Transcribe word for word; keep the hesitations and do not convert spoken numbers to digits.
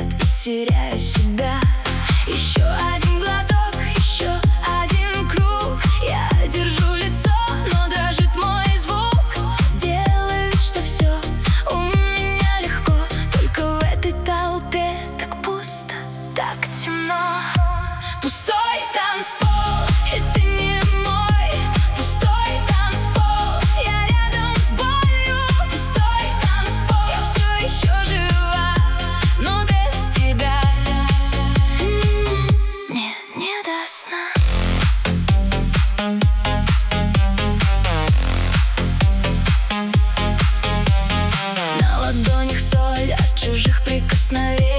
теряю себя. Еще один глоток, еще один круг. Я держу лицо, но дрожит мой звук. Сделай вид, что все у меня легко, только в этой толпе так пусто, так темно. Пустой танцпол, и ты не мой. Пустой танцпол, я рядом с болью. Пустой танцпол, я все еще жива, но без тебя мне не до сна. На ладонях соль от чужих прикосновений.